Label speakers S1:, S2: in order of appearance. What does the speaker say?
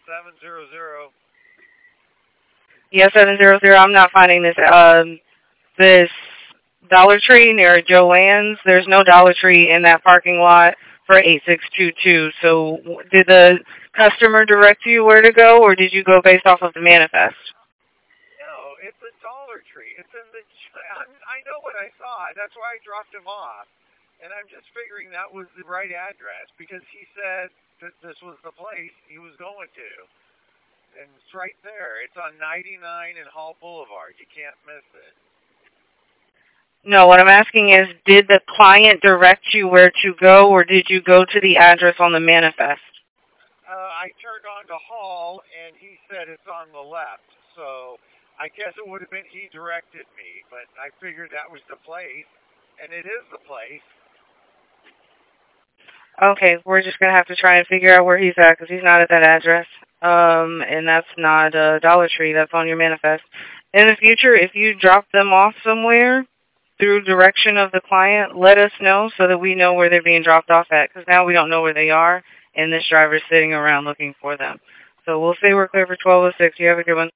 S1: 700.
S2: Yeah, 700. I'm not finding this Dollar Tree near Joanne's. There's no Dollar Tree in that parking lot for 8622. So did the customer direct you where to go, or did you go based off of the manifest?
S1: No, it's a Dollar Tree. It's in the. I know what I saw. That's why I dropped him off. And I'm just figuring that was the right address because he said that this was the place he was going to. And it's right there. It's on 99 and Hall Boulevard. You can't miss it.
S2: No, what I'm asking is, did the client direct you where to go, or did you go to the address on the manifest?
S1: I turned on to Hall, and he said it's on the left. So I guess it would have been he directed me, but I figured that was the place, and it is the place.
S2: Okay, we're just going to have to try and figure out where he's at, because he's not at that address. And that's not Dollar Tree. That's on your manifest. In the future, if you drop them off somewhere through direction of the client, let us know so that we know where they're being dropped off at, because now we don't know where they are, and this driver's sitting around looking for them. So we'll say we're clear for 12:06. You have a good one.